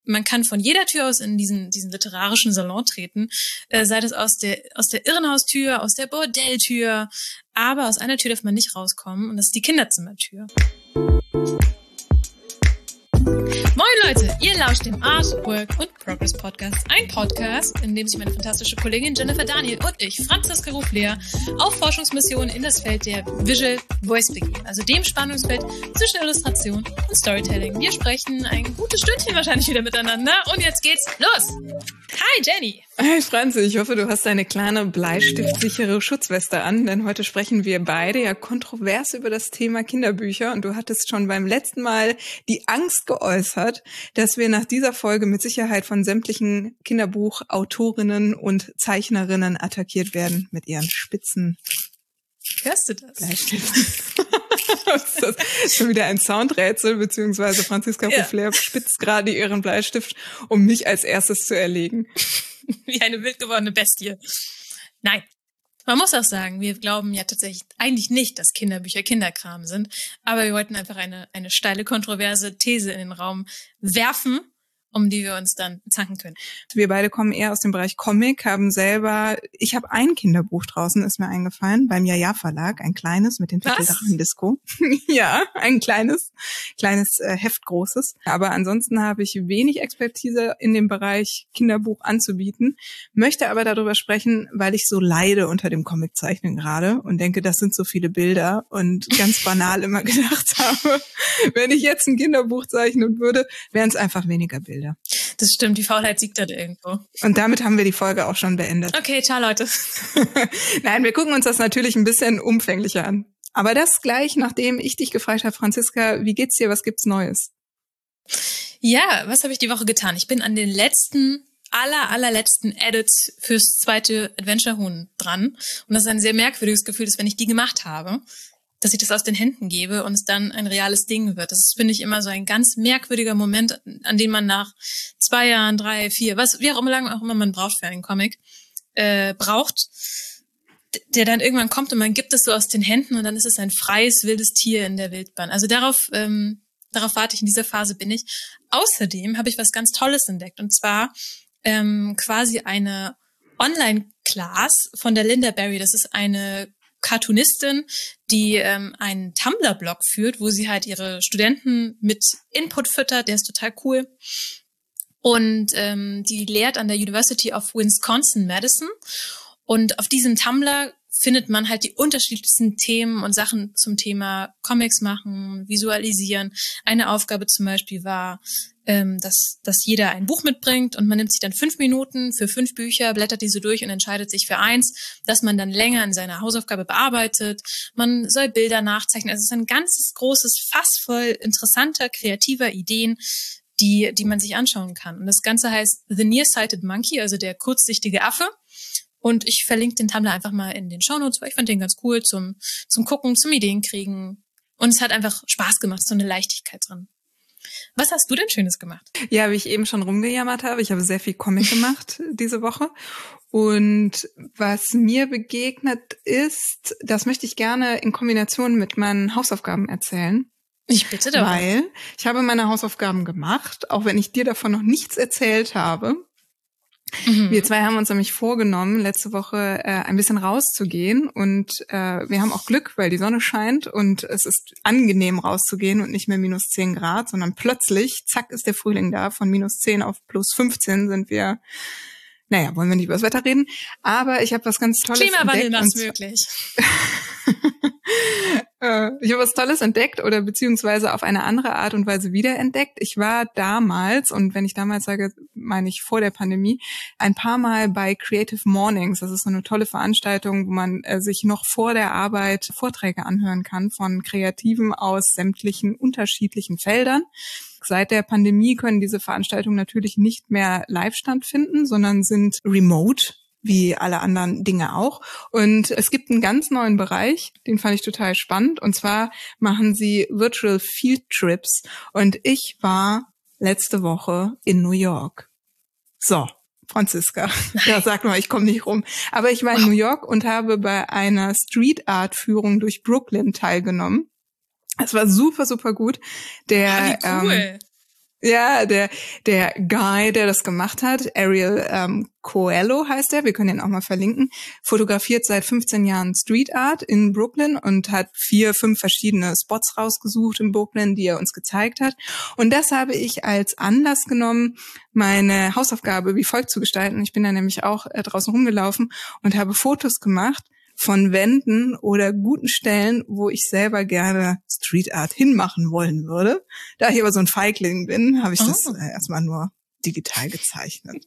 man kann von jeder Tür aus in diesen literarischen Salon treten, sei das aus der Irrenhaustür, aus der Bordelltür, aber aus einer Tür darf man nicht rauskommen und das ist die Kinderzimmertür. Moin Leute, ihr lauscht dem Art, Work und Progress Podcast. Ein Podcast, in dem sich meine fantastische Kollegin Jennifer Daniel und ich, Franziska Ruflehr, auf Forschungsmissionen in das Feld der Visual Voice begeben. Also dem Spannungsfeld zwischen Illustration und Storytelling. Wir sprechen ein gutes Stündchen wahrscheinlich wieder miteinander und jetzt geht's los. Hi Jenny. Hi Franzi, ich hoffe, du hast deine kleine bleistiftsichere Schutzweste an, denn heute sprechen wir beide ja kontrovers über das Thema Kinderbücher und du hattest schon beim letzten Mal die Angst geäußert, dass wir nach dieser Folge mit Sicherheit von sämtlichen Kinderbuchautorinnen und Zeichnerinnen attackiert werden mit ihren spitzen Hörst du das? Bleistiften. Ist das schon wieder ein Soundrätsel, beziehungsweise Franziska Ruflehr spitzt gerade ihren Bleistift, um mich als erstes zu erlegen. Wie eine wild gewordene Bestie. Nein. Man muss auch sagen, wir glauben ja tatsächlich eigentlich nicht, dass Kinderbücher Kinderkram sind, aber wir wollten einfach eine steile, kontroverse These in den Raum werfen, um die wir uns dann zanken können. Wir beide kommen eher aus dem Bereich Comic, ich habe ein Kinderbuch draußen, ist mir eingefallen, beim Jaja Verlag, ein kleines mit dem Titel Drachendisco. Ja, ein kleines Heft, großes. Aber ansonsten habe ich wenig Expertise in dem Bereich Kinderbuch anzubieten, möchte aber darüber sprechen, weil ich so leide unter dem Comiczeichnen gerade und denke, das sind so viele Bilder und ganz banal immer gedacht habe, wenn ich jetzt ein Kinderbuch zeichnen würde, wären es einfach weniger Bilder. Das stimmt, die Faulheit siegt da irgendwo. Und damit haben wir die Folge auch schon beendet. Okay, ciao Leute. Nein, wir gucken uns das natürlich ein bisschen umfänglicher an. Aber das gleich, nachdem ich dich gefragt habe, Franziska, wie geht's dir, was gibt's Neues? Ja, was habe ich die Woche getan? Ich bin an den allerletzten Edits fürs zweite Adventure Huhn dran. Und das ist ein sehr merkwürdiges Gefühl, dass wenn ich die gemacht habe, dass ich das aus den Händen gebe und es dann ein reales Ding wird. Das finde ich immer so ein ganz merkwürdiger Moment, an den man nach 2 Jahren, 3, 4, wie auch immer man braucht für einen Comic, braucht, der dann irgendwann kommt und man gibt es so aus den Händen und dann ist es ein freies, wildes Tier in der Wildbahn. Also darauf warte ich, in dieser Phase bin ich. Außerdem habe ich was ganz Tolles entdeckt und zwar quasi eine Online-Class von der Linda Berry. Das ist eine Cartoonistin, die einen Tumblr-Blog führt, wo sie halt ihre Studenten mit Input füttert, der ist total cool. Und die lehrt an der University of Wisconsin-Madison. Und auf diesem Tumblr findet man halt die unterschiedlichsten Themen und Sachen zum Thema Comics machen, visualisieren. Eine Aufgabe zum Beispiel war, dass jeder ein Buch mitbringt und man nimmt sich dann 5 Minuten für 5 Bücher, blättert diese durch und entscheidet sich für eins, dass man dann länger in seiner Hausaufgabe bearbeitet. Man soll Bilder nachzeichnen. Also es ist ein ganzes großes Fass voll interessanter, kreativer Ideen, die man sich anschauen kann. Und das Ganze heißt The Nearsighted Monkey, also der kurzsichtige Affe. Und ich verlinke den Tumblr einfach mal in den Shownotes, weil ich fand den ganz cool zum Gucken, zum Ideenkriegen. Und es hat einfach Spaß gemacht, so eine Leichtigkeit drin. Was hast du denn Schönes gemacht? Ja, wie ich eben schon rumgejammert habe, ich habe sehr viel Comic gemacht diese Woche. Und was mir begegnet ist, das möchte ich gerne in Kombination mit meinen Hausaufgaben erzählen. Ich bitte darum. Weil ich habe meine Hausaufgaben gemacht, auch wenn ich dir davon noch nichts erzählt habe. Wir zwei haben uns nämlich vorgenommen, letzte Woche ein bisschen rauszugehen und wir haben auch Glück, weil die Sonne scheint und es ist angenehm rauszugehen und nicht mehr minus 10 Grad, sondern plötzlich, zack, ist der Frühling da. Von minus 10 auf plus 15 sind wir, wollen wir nicht über das Wetter reden, aber ich habe was ganz Tolles Klimawandel entdeckt. macht's möglich. Ich habe was Tolles entdeckt oder beziehungsweise auf eine andere Art und Weise wiederentdeckt. Ich war damals, und wenn ich damals sage, meine ich vor der Pandemie, ein paar Mal bei Creative Mornings. Das ist so eine tolle Veranstaltung, wo man sich noch vor der Arbeit Vorträge anhören kann von Kreativen aus sämtlichen unterschiedlichen Feldern. Seit der Pandemie können diese Veranstaltungen natürlich nicht mehr live stattfinden, sondern sind remote, wie alle anderen Dinge auch. Und es gibt einen ganz neuen Bereich, den fand ich total spannend. Und zwar machen sie Virtual Field Trips. Und ich war letzte Woche in New York. So, Franziska, ja, sag mal, ich komme nicht rum. Aber ich war in New York und habe bei einer Street Art Führung durch Brooklyn teilgenommen. Es war super, super gut. Wie cool. Ja, der Guy, der das gemacht hat, Ariel Coelho heißt er, wir können ihn auch mal verlinken, fotografiert seit 15 Jahren Street Art in Brooklyn und hat 4, 5 verschiedene Spots rausgesucht in Brooklyn, die er uns gezeigt hat. Und das habe ich als Anlass genommen, meine Hausaufgabe wie folgt zu gestalten. Ich bin da nämlich auch draußen rumgelaufen und habe Fotos gemacht von Wänden oder guten Stellen, wo ich selber gerne Street Art hinmachen wollen würde. Da ich aber so ein Feigling bin, habe ich das erstmal nur digital gezeichnet.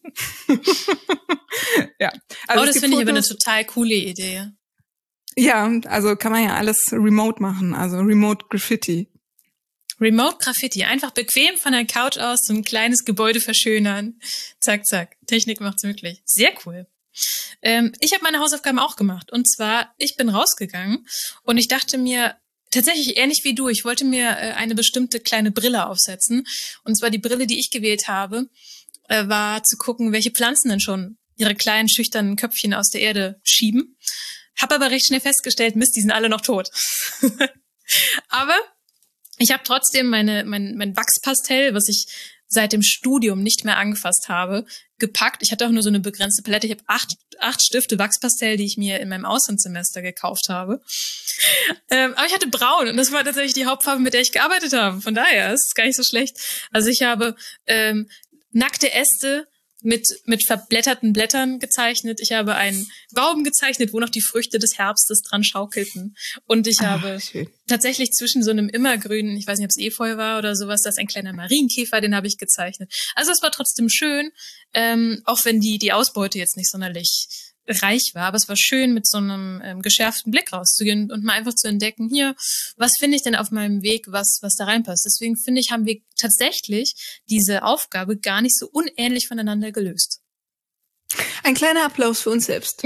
Ja. Also das finde ich aber eine total coole Idee. Ja, also kann man ja alles remote machen, also Remote Graffiti. Remote Graffiti, einfach bequem von der Couch aus so ein kleines Gebäude verschönern. Zack, zack. Technik macht's möglich. Sehr cool. Ich habe meine Hausaufgaben auch gemacht. Und zwar, ich bin rausgegangen und ich dachte mir, tatsächlich ähnlich wie du, ich wollte mir eine bestimmte kleine Brille aufsetzen. Und zwar die Brille, die ich gewählt habe, war zu gucken, welche Pflanzen denn schon ihre kleinen, schüchternen Köpfchen aus der Erde schieben. Hab aber recht schnell festgestellt, Mist, die sind alle noch tot. Aber ich habe trotzdem mein Wachspastell, was ich seit dem Studium nicht mehr angefasst habe, gepackt. Ich hatte auch nur so eine begrenzte Palette. Ich habe 8 Stifte Wachspastell, die ich mir in meinem Auslandssemester gekauft habe. Aber ich hatte braun und das war tatsächlich die Hauptfarbe, mit der ich gearbeitet habe. Von daher ist es gar nicht so schlecht. Also ich habe nackte Äste mit verblätterten Blättern gezeichnet. Ich habe einen Baum gezeichnet, wo noch die Früchte des Herbstes dran schaukelten. Und ich habe tatsächlich zwischen so einem immergrünen, ich weiß nicht, ob es Efeu war oder sowas, da ist ein kleiner Marienkäfer, den habe ich gezeichnet. Also es war trotzdem schön, auch wenn die Ausbeute jetzt nicht sonderlich reich war, aber es war schön, mit so einem geschärften Blick rauszugehen und mal einfach zu entdecken, hier, was finde ich denn auf meinem Weg, was da reinpasst. Deswegen finde ich, haben wir tatsächlich diese Aufgabe gar nicht so unähnlich voneinander gelöst. Ein kleiner Applaus für uns selbst.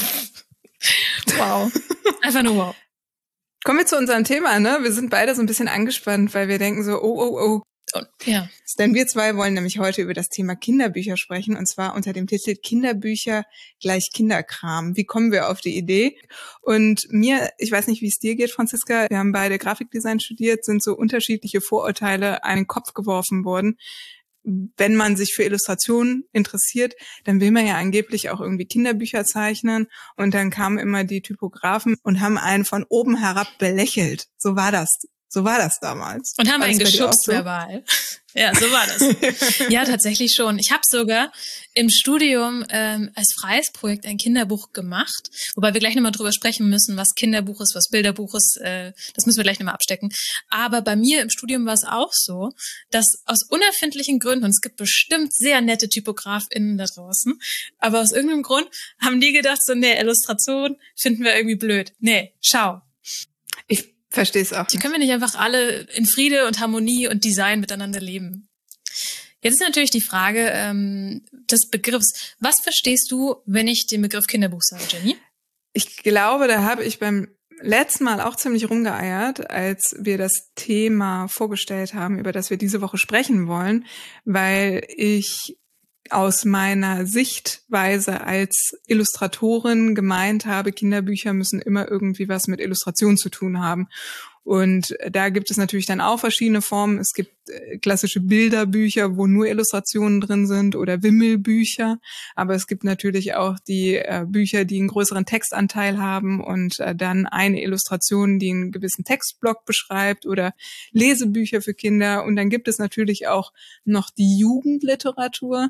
Wow. Einfach nur wow. Kommen wir zu unserem Thema, ne? Wir sind beide so ein bisschen angespannt, weil wir denken so, oh. Ja. Denn wir zwei wollen nämlich heute über das Thema Kinderbücher sprechen, und zwar unter dem Titel Kinderbücher gleich Kinderkram. Wie kommen wir auf die Idee? Und ich weiß nicht, wie es dir geht, Franziska, wir haben beide Grafikdesign studiert, sind so unterschiedliche Vorurteile an den Kopf geworfen worden. Wenn man sich für Illustrationen interessiert, dann will man ja angeblich auch irgendwie Kinderbücher zeichnen, und dann kamen immer die Typografen und haben einen von oben herab belächelt. So war das damals. Und haben einen geschubst verbal. Ja, so war das. Ja, tatsächlich schon. Ich habe sogar im Studium als freies Projekt ein Kinderbuch gemacht, wobei wir gleich nochmal drüber sprechen müssen, was Kinderbuch ist, was Bilderbuch ist. Das müssen wir gleich nochmal abstecken. Aber bei mir im Studium war es auch so, dass aus unerfindlichen Gründen, und es gibt bestimmt sehr nette TypografInnen da draußen, aber aus irgendeinem Grund haben die gedacht, so, nee, Illustration finden wir irgendwie blöd. Nee, schau. Verstehe es auch. Die können wir nicht einfach alle in Friede und Harmonie und Design miteinander leben. Jetzt ist natürlich die Frage des Begriffs. Was verstehst du, wenn ich den Begriff Kinderbuch sage, Jenny? Ich glaube, da habe ich beim letzten Mal auch ziemlich rumgeeiert, als wir das Thema vorgestellt haben, über das wir diese Woche sprechen wollen, weil ich aus meiner Sichtweise als Illustratorin gemeint habe, Kinderbücher müssen immer irgendwie was mit Illustration zu tun haben. Und da gibt es natürlich dann auch verschiedene Formen. Es gibt klassische Bilderbücher, wo nur Illustrationen drin sind, oder Wimmelbücher. Aber es gibt natürlich auch die Bücher, die einen größeren Textanteil haben und dann eine Illustration, die einen gewissen Textblock beschreibt, oder Lesebücher für Kinder. Und dann gibt es natürlich auch noch die Jugendliteratur.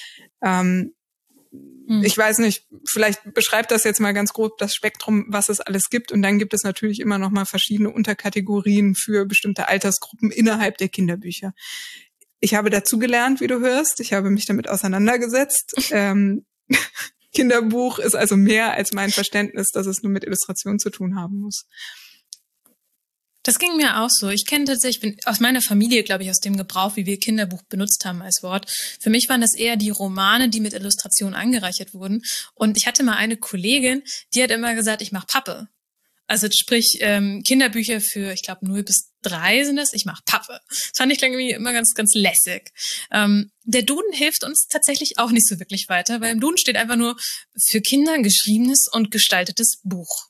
Ich weiß nicht, vielleicht beschreibt das jetzt mal ganz grob das Spektrum, was es alles gibt. Und dann gibt es natürlich immer noch mal verschiedene Unterkategorien für bestimmte Altersgruppen innerhalb der Kinderbücher. Ich habe dazu gelernt, wie du hörst. Ich habe mich damit auseinandergesetzt. Kinderbuch ist also mehr als mein Verständnis, dass es nur mit Illustration zu tun haben muss. Das ging mir auch so. Ich kenne tatsächlich, bin aus meiner Familie, glaube ich, aus dem Gebrauch, wie wir Kinderbuch benutzt haben als Wort. Für mich waren das eher die Romane, die mit Illustration angereichert wurden. Und ich hatte mal eine Kollegin, die hat immer gesagt, ich mache Pappe. Also sprich, Kinderbücher für, ich glaube, 0 bis 3 sind das. Ich mache Pappe. Das fand ich irgendwie immer ganz, ganz lässig. Der Duden hilft uns tatsächlich auch nicht so wirklich weiter, weil im Duden steht einfach nur für Kinder ein geschriebenes und gestaltetes Buch.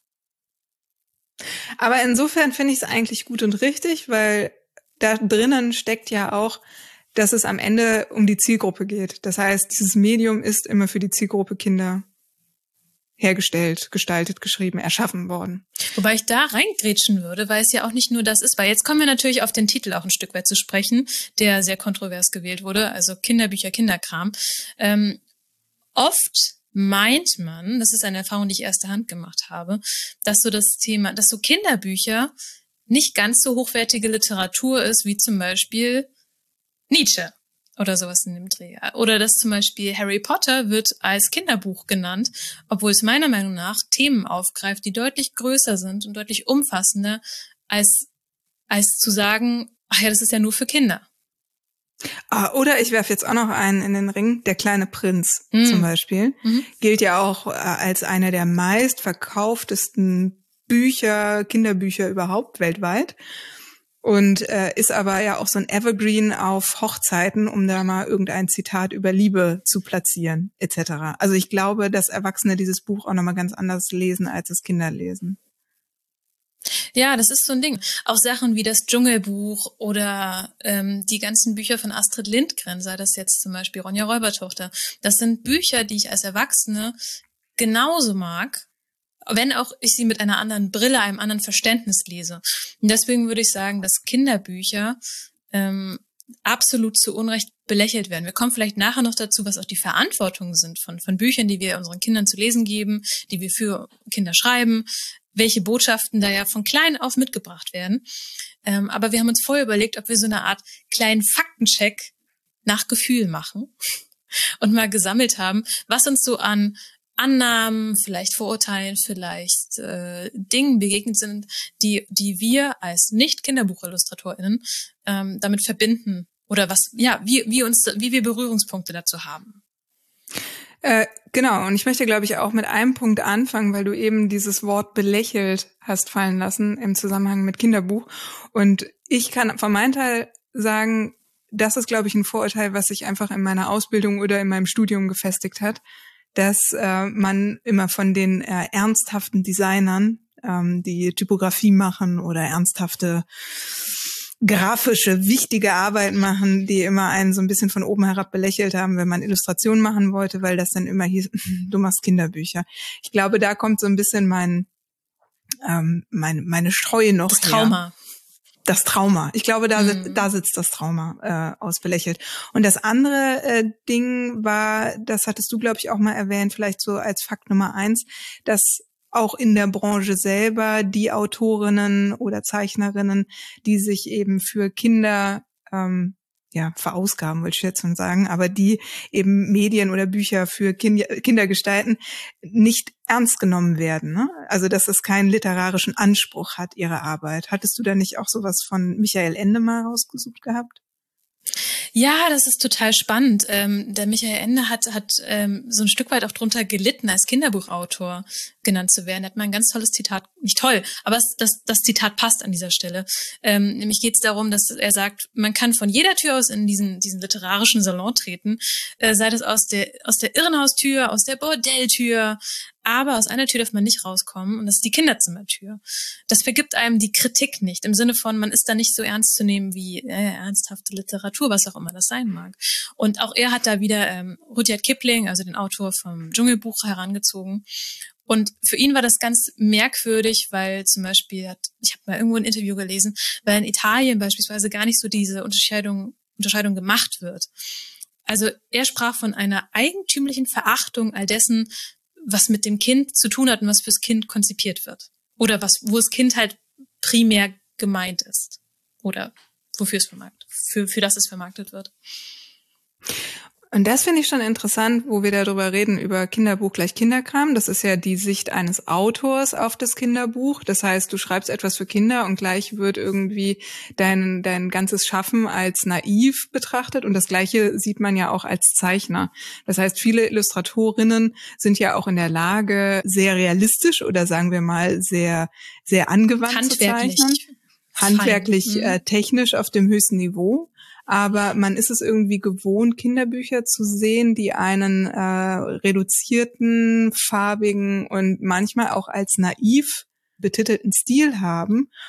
Aber insofern finde ich es eigentlich gut und richtig, weil da drinnen steckt ja auch dass es am Ende um die Zielgruppe geht. Das heißt, dieses Medium ist immer für die Zielgruppe Kinder hergestellt, gestaltet, geschrieben, erschaffen worden. Wobei ich da reingrätschen würde, weil es ja auch nicht nur das ist, weil jetzt kommen wir natürlich auf den Titel auch ein Stück weit zu sprechen, der sehr kontrovers gewählt wurde, also Kinderbücher, Kinderkram. Oft meint man, das ist eine Erfahrung, die ich erster Hand gemacht habe, dass so Kinderbücher nicht ganz so hochwertige Literatur ist, wie zum Beispiel Nietzsche oder sowas in dem Dreh. Oder dass zum Beispiel Harry Potter wird als Kinderbuch genannt, obwohl es meiner Meinung nach Themen aufgreift, die deutlich größer sind und deutlich umfassender, als zu sagen, ach ja, das ist ja nur für Kinder. Oder ich werfe jetzt auch noch einen in den Ring, Der kleine Prinz zum Beispiel, gilt ja auch als einer der meistverkauftesten Kinderbücher überhaupt weltweit. Und ist aber ja auch so ein Evergreen auf Hochzeiten, um da mal irgendein Zitat über Liebe zu platzieren, etc. Also ich glaube, dass Erwachsene dieses Buch auch nochmal ganz anders lesen, als es Kinder lesen. Ja, das ist so ein Ding. Auch Sachen wie das Dschungelbuch oder die ganzen Bücher von Astrid Lindgren, sei das jetzt zum Beispiel Ronja Räubertochter. Das sind Bücher, die ich als Erwachsene genauso mag, wenn auch ich sie mit einer anderen Brille, einem anderen Verständnis lese. Und deswegen würde ich sagen, dass Kinderbücher absolut zu Unrecht belächelt werden. Wir kommen vielleicht nachher noch dazu, was auch die Verantwortungen sind von Büchern, die wir unseren Kindern zu lesen geben, die wir für Kinder schreiben, welche Botschaften da ja von klein auf mitgebracht werden. Aber wir haben uns vorher überlegt, ob wir so eine Art kleinen Faktencheck nach Gefühl machen und mal gesammelt haben, was uns so an Annahmen, vielleicht Vorurteilen, vielleicht Dingen begegnet sind, die wir als Nicht-Kinderbuchillustratorinnen damit verbinden oder wie wir Berührungspunkte dazu haben. Genau, und ich möchte, glaube ich, auch mit einem Punkt anfangen, weil du eben dieses Wort belächelt hast fallen lassen im Zusammenhang mit Kinderbuch. Und ich kann von meinem Teil sagen, das ist, glaube ich, ein Vorurteil, was sich einfach in meiner Ausbildung oder in meinem Studium gefestigt hat, dass man immer von den ernsthaften Designern, die Typografie machen oder ernsthafte grafische, wichtige Arbeit machen, die immer einen so ein bisschen von oben herab belächelt haben, wenn man Illustrationen machen wollte, weil das dann immer hieß, du machst Kinderbücher. Ich glaube, da kommt so ein bisschen meine Scheu noch her. Das Trauma. Das Trauma. Ich glaube, da sitzt das Trauma ausbelächelt. Und das andere Ding war, das hattest du, glaube ich, auch mal erwähnt, vielleicht so als Fakt Nummer 1, dass auch in der Branche selber die Autorinnen oder Zeichnerinnen, die sich eben für Kinder verausgaben, wollte ich jetzt schon sagen, aber die eben Medien oder Bücher für Kinder gestalten, nicht ernst genommen werden. Ne? Also dass es keinen literarischen Anspruch hat, ihre Arbeit. Hattest du da nicht auch sowas von Michael Ende mal rausgesucht gehabt? Ja, das ist total spannend. Der Michael Ende hat so ein Stück weit auch drunter gelitten, als Kinderbuchautor genannt zu werden. Er hat mal ein ganz tolles Zitat, nicht toll, aber das Zitat passt an dieser Stelle. Nämlich geht es darum, dass er sagt, man kann von jeder Tür aus in diesen literarischen Salon treten, sei das aus der Irrenhaustür, aus der Bordelltür, aber aus einer Tür darf man nicht rauskommen und das ist die Kinderzimmertür. Das vergibt einem die Kritik nicht, im Sinne von, man ist da nicht so ernst zu nehmen wie ernsthafte Literatur, was auch immer das sein mag. Und auch er hat da wieder Rudyard Kipling, also den Autor vom Dschungelbuch, herangezogen. Und für ihn war das ganz merkwürdig, weil zum Beispiel, ich habe mal irgendwo ein Interview gelesen, weil in Italien beispielsweise gar nicht so diese Unterscheidung gemacht wird. Also er sprach von einer eigentümlichen Verachtung all dessen, was mit dem Kind zu tun hat und was fürs Kind konzipiert wird. Oder wo das Kind halt primär gemeint ist. Oder wofür es für das es vermarktet wird. Und das finde ich schon interessant, wo wir darüber reden, über Kinderbuch gleich Kinderkram. Das ist ja die Sicht eines Autors auf das Kinderbuch. Das heißt, du schreibst etwas für Kinder und gleich wird irgendwie dein ganzes Schaffen als naiv betrachtet. Und das Gleiche sieht man ja auch als Zeichner. Das heißt, viele Illustratorinnen sind ja auch in der Lage, sehr realistisch oder sagen wir mal sehr, sehr angewandt zu zeichnen. Handwerklich, technisch auf dem höchsten Niveau. Aber man ist es irgendwie gewohnt, Kinderbücher zu sehen, die einen reduzierten, farbigen und manchmal auch als naiv betitelten Stil haben.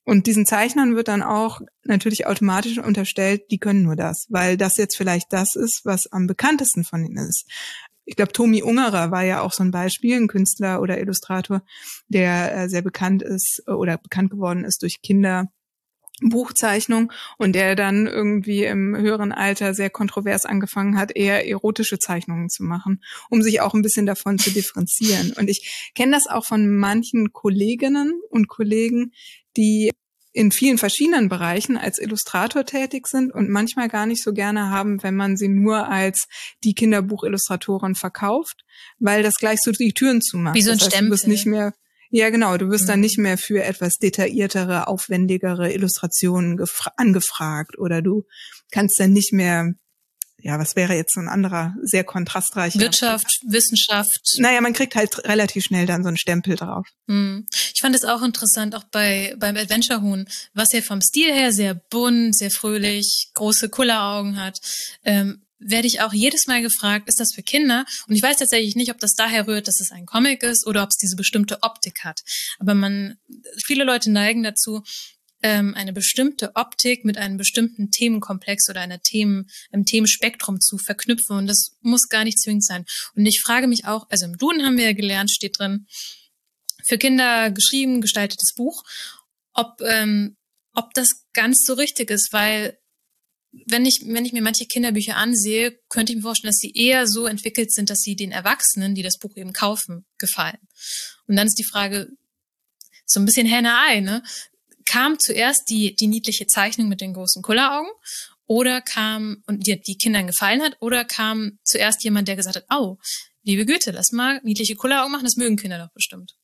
Und diesen Zeichnern wird dann auch natürlich automatisch unterstellt, die können nur das, weil das jetzt vielleicht das ist, was am bekanntesten von ihnen ist. Ich glaube, Tomi Ungerer war ja auch so ein Beispiel, ein Künstler oder Illustrator, der sehr bekannt ist oder bekannt geworden ist durch Kinderbuchzeichnung und der dann irgendwie im höheren Alter sehr kontrovers angefangen hat, eher erotische Zeichnungen zu machen, um sich auch ein bisschen davon zu differenzieren. Und ich kenne das auch von manchen Kolleginnen und Kollegen, die in vielen verschiedenen Bereichen als Illustrator tätig sind und manchmal gar nicht so gerne haben, wenn man sie nur als die Kinderbuchillustratorin verkauft, weil das gleich so die Türen zumacht. Wie so ein das heißt, Stempel. Du wirst nicht mehr, ja genau, du wirst dann nicht mehr für etwas detailliertere, aufwendigere Illustrationen angefragt oder du kannst dann nicht mehr, ja, was wäre jetzt so ein anderer, sehr kontrastreicher? Wirtschaft, Wissenschaft. Naja, man kriegt halt relativ schnell dann so einen Stempel drauf. Ich fand es auch interessant, auch beim Adventure-Huhn, was ja vom Stil her sehr bunt, sehr fröhlich, große Kulleraugen hat, werde ich auch jedes Mal gefragt, ist das für Kinder? Und ich weiß tatsächlich nicht, ob das daher rührt, dass es ein Comic ist oder ob es diese bestimmte Optik hat. Aber viele Leute neigen dazu, eine bestimmte Optik mit einem bestimmten Themenkomplex oder einem Themenspektrum zu verknüpfen. Und das muss gar nicht zwingend sein. Und ich frage mich auch, also im Duden haben wir ja gelernt, steht drin, für Kinder geschrieben, gestaltetes Buch, ob das ganz so richtig ist, weil wenn ich mir manche Kinderbücher ansehe, könnte ich mir vorstellen, dass sie eher so entwickelt sind, dass sie den Erwachsenen, die das Buch eben kaufen, gefallen. Und dann ist die Frage, so ein bisschen Henne-Ei, ne? Kam zuerst die niedliche Zeichnung mit den großen Kulleraugen oder und die Kindern gefallen hat, oder kam zuerst jemand, der gesagt hat, oh, liebe Güte, lass mal niedliche Kulleraugen machen, das mögen Kinder doch bestimmt.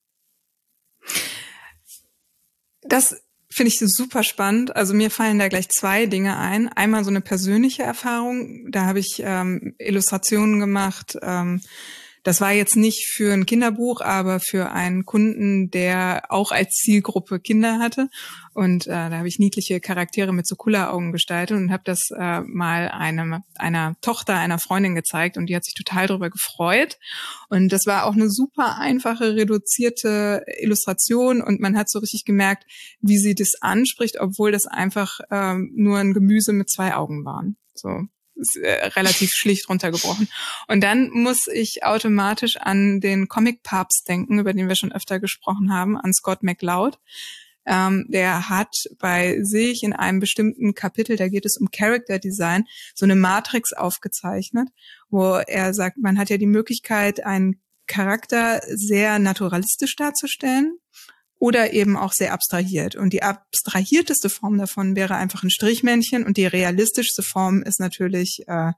Das finde ich super spannend. Also mir fallen da gleich zwei Dinge ein. Einmal so eine persönliche Erfahrung. Da habe ich Illustrationen gemacht. Das war jetzt nicht für ein Kinderbuch, aber für einen Kunden, der auch als Zielgruppe Kinder hatte. Und da habe ich niedliche Charaktere mit so Kulleraugen gestaltet und habe das mal einer Tochter einer Freundin gezeigt und die hat sich total darüber gefreut. Und das war auch eine super einfache, reduzierte Illustration und man hat so richtig gemerkt, wie sie das anspricht, obwohl das einfach nur ein Gemüse mit 2 Augen waren. So. Ist relativ schlicht runtergebrochen. Und dann muss ich automatisch an den Comic-Papst denken, über den wir schon öfter gesprochen haben, an Scott McCloud. Der hat bei sich in einem bestimmten Kapitel, da geht es um Character Design, so eine Matrix aufgezeichnet, wo er sagt, man hat ja die Möglichkeit, einen Charakter sehr naturalistisch darzustellen oder eben auch sehr abstrahiert. Und die abstrahierteste Form davon wäre einfach ein Strichmännchen und die realistischste Form ist natürlich ein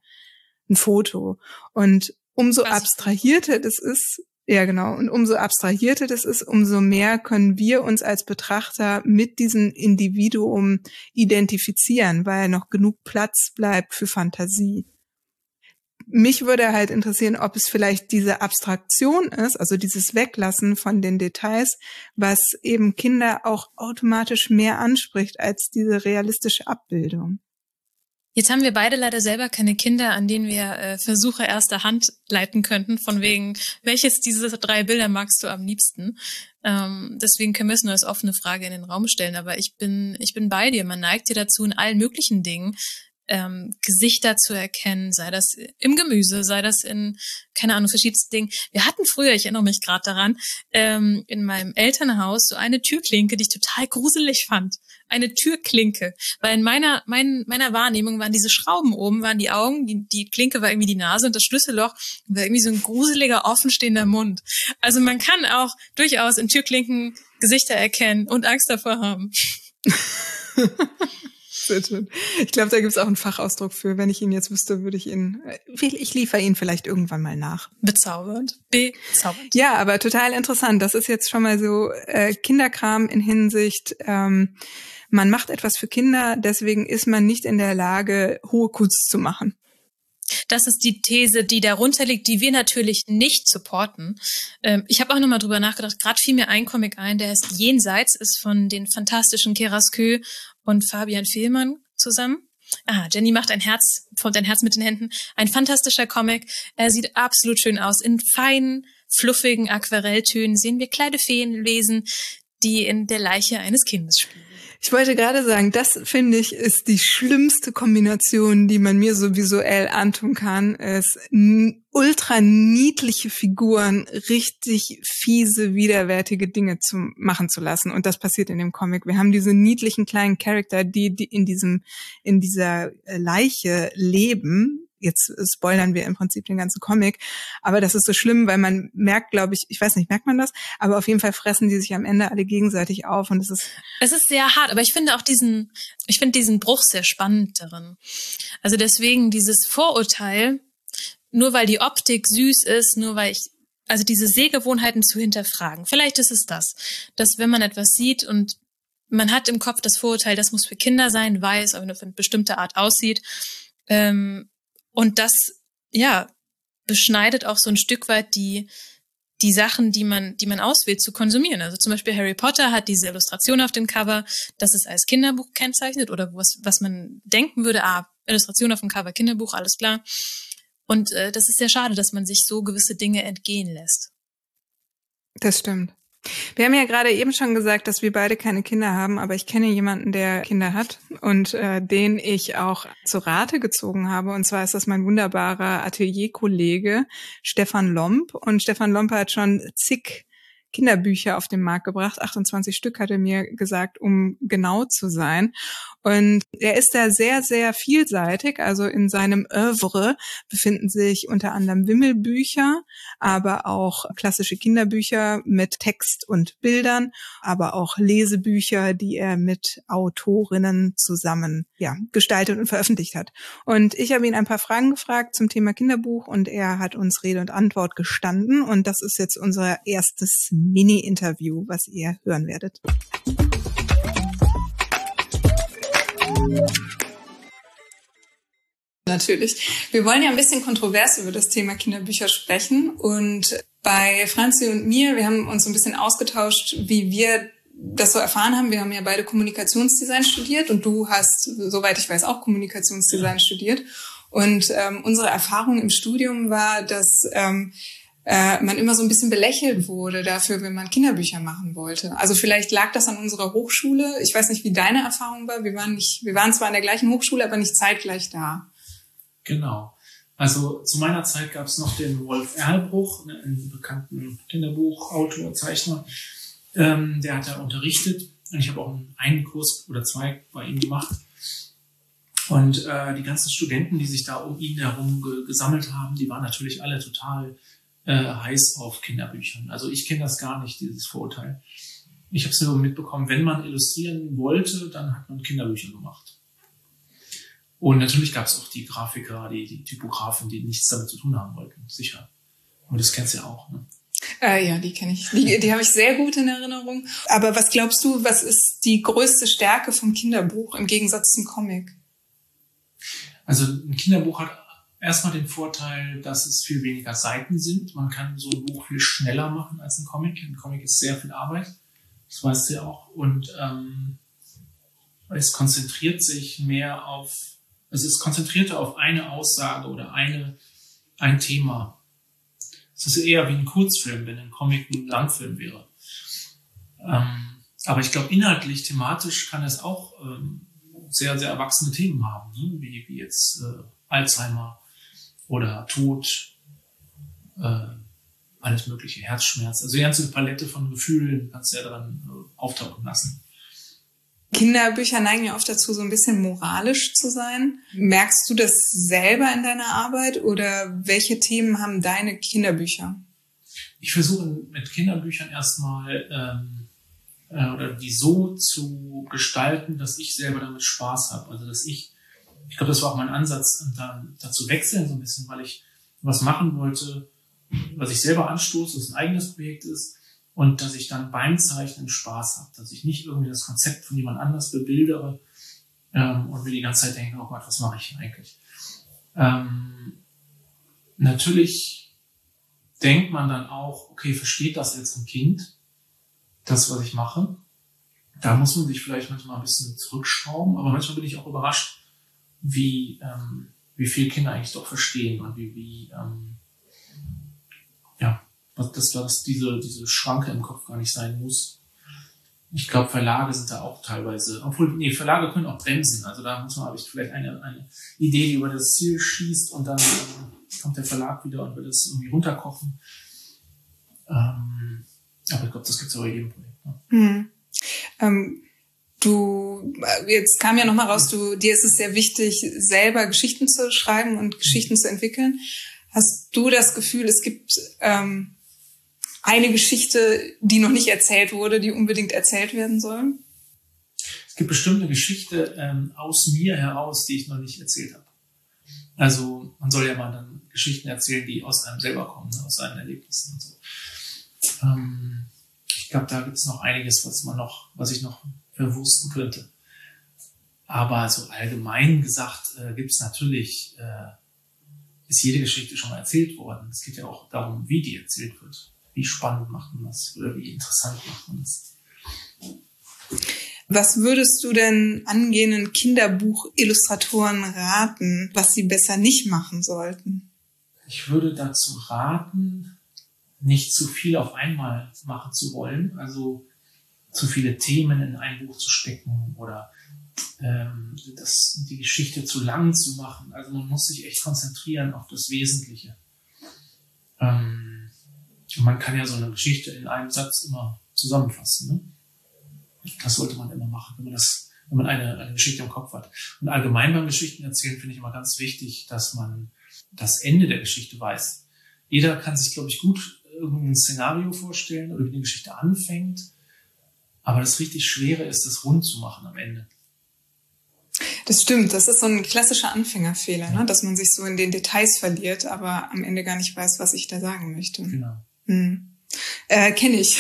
Foto. Und umso abstrahierter das ist, ja genau, und umso abstrahierter das ist, umso mehr können wir uns als Betrachter mit diesem Individuum identifizieren, weil noch genug Platz bleibt für Fantasie. Mich würde halt interessieren, ob es vielleicht diese Abstraktion ist, also dieses Weglassen von den Details, was eben Kinder auch automatisch mehr anspricht als diese realistische Abbildung. Jetzt haben wir beide leider selber keine Kinder, an denen wir Versuche erster Hand leiten könnten, von wegen, welches dieser 3 Bilder magst du am liebsten? Deswegen können wir es nur als offene Frage in den Raum stellen. Aber ich bin bei dir. Man neigt ja dazu, in allen möglichen Dingen Gesichter zu erkennen, sei das im Gemüse, sei das in, keine Ahnung, verschiedensten Dingen. Wir hatten früher, ich erinnere mich gerade daran, in meinem Elternhaus so eine Türklinke, die ich total gruselig fand. Eine Türklinke. Weil in meiner Wahrnehmung waren diese Schrauben oben, waren die Augen, die Klinke war irgendwie die Nase und das Schlüsselloch war irgendwie so ein gruseliger, offenstehender Mund. Also man kann auch durchaus in Türklinken Gesichter erkennen und Angst davor haben. Sehr schön. Ich glaube, da gibt es auch einen Fachausdruck für. Wenn ich ihn jetzt wüsste, ich liefere ihn vielleicht irgendwann mal nach. Bezaubernd. Ja, aber total interessant. Das ist jetzt schon mal so Kinderkram in Hinsicht, man macht etwas für Kinder, deswegen ist man nicht in der Lage, hohe Kunst zu machen. Das ist die These, die darunter liegt, die wir natürlich nicht supporten. Ich habe auch nochmal drüber nachgedacht, gerade fiel mir ein Comic ein, der heißt Jenseits, ist von den fantastischen Kerasqueux und Fabian Fehlmann zusammen. Jenny macht formt ein Herz mit den Händen. Ein fantastischer Comic. Er sieht absolut schön aus. In feinen, fluffigen Aquarelltönen sehen wir kleine Feenwesen, die in der Leiche eines Kindes spielen. Ich wollte gerade sagen, das finde ich ist die schlimmste Kombination, die man mir so visuell antun kann, ist ultra niedliche Figuren richtig fiese, widerwärtige Dinge machen zu lassen. Und das passiert in dem Comic. Wir haben diese niedlichen kleinen Charakter, die in dieser Leiche leben. Jetzt spoilern wir im Prinzip den ganzen Comic. Aber das ist so schlimm, weil man merkt, glaube ich weiß nicht, merkt man das? Aber auf jeden Fall fressen die sich am Ende alle gegenseitig auf und es ist sehr hart, aber ich finde auch diesen Bruch sehr spannend darin. Also deswegen dieses Vorurteil, nur weil die Optik süß ist, also diese Sehgewohnheiten zu hinterfragen. Vielleicht ist es das, dass wenn man etwas sieht und man hat im Kopf das Vorurteil, das muss für Kinder sein, weil es auf eine bestimmte Art aussieht, und das, ja, beschneidet auch so ein Stück weit die Sachen, die man auswählt, zu konsumieren. Also zum Beispiel Harry Potter hat diese Illustration auf dem Cover, das es als Kinderbuch kennzeichnet oder was man denken würde, Illustration auf dem Cover, Kinderbuch, alles klar. Und das ist sehr schade, dass man sich so gewisse Dinge entgehen lässt. Das stimmt. Wir haben ja gerade eben schon gesagt, dass wir beide keine Kinder haben, aber ich kenne jemanden, der Kinder hat und den ich auch zu Rate gezogen habe. Und zwar ist das mein wunderbarer Atelierkollege Stefan Lomp. Und Stefan Lomp hat schon zig Kinderbücher auf den Markt gebracht. 28 Stück hat er mir gesagt, um genau zu sein. Und er ist da sehr, sehr vielseitig. Also in seinem Œuvre befinden sich unter anderem Wimmelbücher, aber auch klassische Kinderbücher mit Text und Bildern, aber auch Lesebücher, die er mit Autorinnen zusammen gestaltet und veröffentlicht hat. Und ich habe ihn ein paar Fragen gefragt zum Thema Kinderbuch und er hat uns Rede und Antwort gestanden. Und das ist jetzt unser erstes Mini-Interview, was ihr hören werdet. Natürlich. Wir wollen ja ein bisschen kontrovers über das Thema Kinderbücher sprechen. Und bei Franzi und mir, wir haben uns so ein bisschen ausgetauscht, wie wir das so erfahren haben. Wir haben ja beide Kommunikationsdesign studiert und du hast, soweit ich weiß, auch Kommunikationsdesign studiert. Und unsere Erfahrung im Studium war, dass man immer so ein bisschen belächelt wurde dafür, wenn man Kinderbücher machen wollte. Also vielleicht lag das an unserer Hochschule. Ich weiß nicht, wie deine Erfahrung war. Wir waren zwar an der gleichen Hochschule, aber nicht zeitgleich da. Genau. Also zu meiner Zeit gab es noch den Wolf Erlbruch, einen bekannten Kinderbuchautor, Zeichner. Der hat da unterrichtet und ich habe auch einen Kurs oder zwei bei ihm gemacht. Und die ganzen Studenten, die sich da um ihn herum gesammelt haben, die waren natürlich alle total heiß auf Kinderbüchern. Also ich kenne das gar nicht, dieses Vorurteil. Ich habe es nur mitbekommen, wenn man illustrieren wollte, dann hat man Kinderbücher gemacht. Und natürlich gab es auch die Grafiker, die Typografen, die nichts damit zu tun haben wollten, sicher. Und das kennst du ja auch, ne? Ja, die kenne ich. Die habe ich sehr gut in Erinnerung. Aber was glaubst du, was ist die größte Stärke vom Kinderbuch im Gegensatz zum Comic? Also ein Kinderbuch hat erstmal den Vorteil, dass es viel weniger Seiten sind. Man kann so ein Buch viel schneller machen als ein Comic. Ein Comic ist sehr viel Arbeit. Das weißt du ja auch. Und es konzentriert sich mehr es ist konzentrierter auf eine Aussage oder ein Thema. Es ist eher wie ein Kurzfilm, wenn ein Comic ein Langfilm wäre. Aber ich glaube, inhaltlich, thematisch kann es auch sehr, sehr erwachsene Themen haben, ne? Wie jetzt Alzheimer oder Tod, alles mögliche, Herzschmerz. Also die ganze Palette von Gefühlen kannst du ja daran auftauchen lassen. Kinderbücher neigen ja oft dazu, so ein bisschen moralisch zu sein. Merkst du das selber in deiner Arbeit oder welche Themen haben deine Kinderbücher? Ich versuche mit Kinderbüchern erstmal oder die so zu gestalten, dass ich selber damit Spaß habe. Also dass ich glaube, das war auch mein Ansatz, dazu wechseln so ein bisschen, weil ich was machen wollte, was ich selber anstoße, was ein eigenes Projekt ist. Und dass ich dann beim Zeichnen Spaß habe, dass ich nicht irgendwie das Konzept von jemand anders bebildere und mir die ganze Zeit denke, oh Gott, was mache ich hier eigentlich? Natürlich denkt man dann auch, okay, versteht das jetzt ein Kind, das, was ich mache? Da muss man sich vielleicht manchmal ein bisschen zurückschrauben, aber manchmal bin ich auch überrascht, wie viel Kinder eigentlich doch verstehen und dass diese Schranke im Kopf gar nicht sein muss. Ich glaube, Verlage sind da auch teilweise, obwohl, nee, Verlage können auch bremsen. Also da habe ich vielleicht eine Idee, die über das Ziel schießt und dann kommt der Verlag wieder und will das irgendwie runterkochen. Aber ich glaube, das gibt es ja bei jedem Projekt. Ne? Jetzt kam ja nochmal raus, dir ist es sehr wichtig, selber Geschichten zu schreiben und Geschichten zu entwickeln. Hast du das Gefühl, es gibt eine Geschichte, die noch nicht erzählt wurde, die unbedingt erzählt werden soll? Es gibt bestimmt eine Geschichte aus mir heraus, die ich noch nicht erzählt habe. Also man soll ja mal dann Geschichten erzählen, die aus einem selber kommen, ne, aus seinen Erlebnissen und so. Ich glaube, da gibt es noch einiges, was ich noch verwursten könnte. Aber so allgemein gesagt gibt es natürlich, ist jede Geschichte schon mal erzählt worden. Es geht ja auch darum, wie die erzählt wird. Wie spannend macht man das oder wie interessant macht man das. Was würdest du denn angehenden Kinderbuchillustratoren raten, was sie besser nicht machen sollten? Ich würde dazu raten, nicht zu viel auf einmal machen zu wollen. Also zu viele Themen in ein Buch zu stecken oder die Geschichte zu lang zu machen. Also man muss sich echt konzentrieren auf das Wesentliche. Man kann ja so eine Geschichte in einem Satz immer zusammenfassen. Ne? Das sollte man immer machen, wenn man eine Geschichte im Kopf hat. Und allgemein beim Geschichten erzählen finde ich immer ganz wichtig, dass man das Ende der Geschichte weiß. Jeder kann sich, glaube ich, gut irgendein Szenario vorstellen oder wie die Geschichte anfängt. Aber das richtig Schwere ist, das rund zu machen am Ende. Das stimmt, das ist so ein klassischer Anfängerfehler, ne? Dass man sich so in den Details verliert, aber am Ende gar nicht weiß, was ich da sagen möchte. Genau. Kenne ich.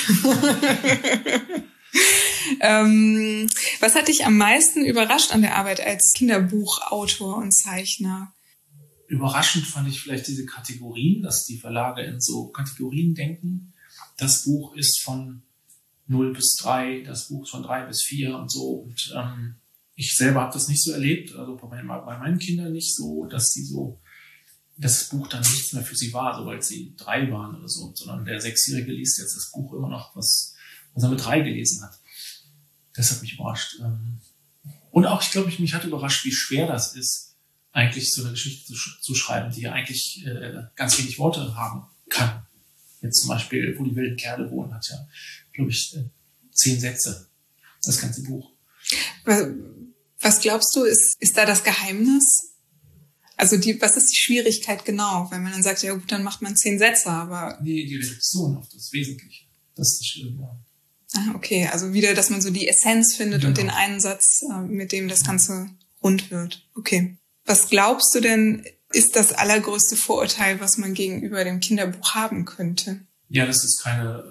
Was hat dich am meisten überrascht an der Arbeit als Kinderbuchautor und Zeichner? Überraschend fand ich vielleicht diese Kategorien, dass die Verlage in so Kategorien denken. Das Buch ist von 0 bis 3, das Buch ist von 3 bis 4 und so. Und ich selber habe das nicht so erlebt, also bei meinen Kindern nicht so, dass das Buch dann nichts mehr für sie war, sobald sie 3 waren oder so, sondern der 6-Jährige liest jetzt das Buch immer noch, was er mit 3 gelesen hat. Das hat mich überrascht. Und auch, ich glaube, mich hat überrascht, wie schwer das ist, eigentlich so eine Geschichte zu schreiben, die ja eigentlich ganz wenig Worte haben kann. Jetzt zum Beispiel, wo die wilden Kerle wohnen, hat ja, glaube ich, 10 Sätze, das ganze Buch. Was glaubst du, ist da das Geheimnis? Also was ist die Schwierigkeit genau? Wenn man dann sagt, ja gut, dann macht man 10 Sätze, aber... Die Reduktion auf das Wesentliche, das ist das Schwierige. Ah, okay, also wieder, dass man so die Essenz findet, genau, und den einen Satz, mit dem das Ganze rund wird. Okay. Was glaubst du denn, ist das allergrößte Vorurteil, was man gegenüber dem Kinderbuch haben könnte? Ja, dass es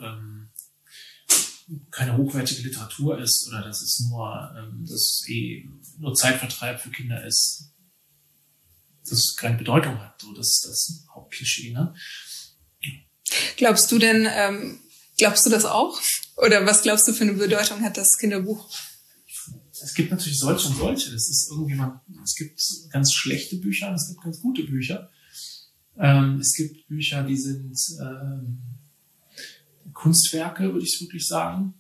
keine hochwertige Literatur ist oder dass es nur Zeitvertreib für Kinder ist. Dass es keine Bedeutung hat. So, das ist das Hauptklischee, ne? Glaubst du das auch? Oder was glaubst du für eine Bedeutung hat das Kinderbuch? Es gibt natürlich solche und solche. Es gibt ganz schlechte Bücher und es gibt ganz gute Bücher. Es gibt Bücher, die sind Kunstwerke, würde ich wirklich sagen.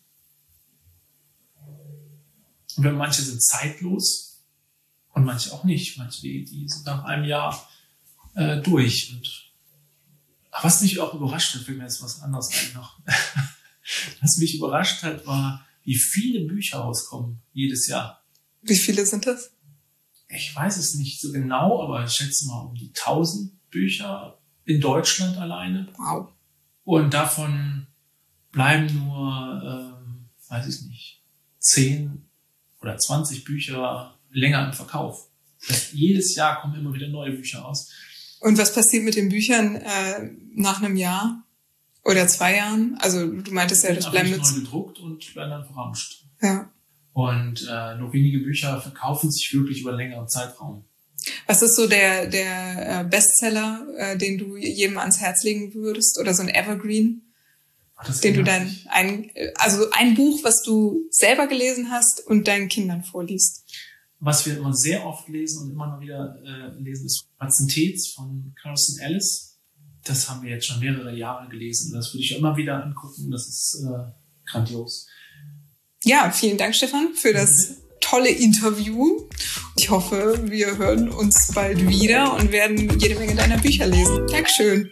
Und manche sind zeitlos und manche auch nicht. Manche, die sind nach einem Jahr durch. Und was mich auch überrascht hat, fällt mir jetzt was anderes ein noch. Was mich überrascht hat, war, wie viele Bücher rauskommen jedes Jahr. Wie viele sind das? Ich weiß es nicht so genau, aber ich schätze mal um die 1000 Bücher in Deutschland alleine. Wow. Und davon bleiben nur, weiß ich nicht, 10 oder 20 Bücher länger im Verkauf. Jedes Jahr kommen immer wieder neue Bücher raus. Und was passiert mit den Büchern nach einem Jahr oder 2 Jahren? Also du meintest ja, das bleiben neu gedruckt und werden dann verramscht. Ja. Und nur wenige Bücher verkaufen sich wirklich über einen längeren Zeitraum. Was ist so der Bestseller, den du jedem ans Herz legen würdest? Oder so ein Evergreen? Den du ein Buch, was du selber gelesen hast und deinen Kindern vorliest. Was wir immer sehr oft lesen und immer noch wieder lesen, ist Razzentates von Carson Ellis. Das haben wir jetzt schon mehrere Jahre gelesen. Das würde ich immer wieder angucken. Das ist grandios. Ja, vielen Dank, Stefan, für das tolle Interview. Ich hoffe, wir hören uns bald wieder und werden jede Menge deiner Bücher lesen. Dankeschön.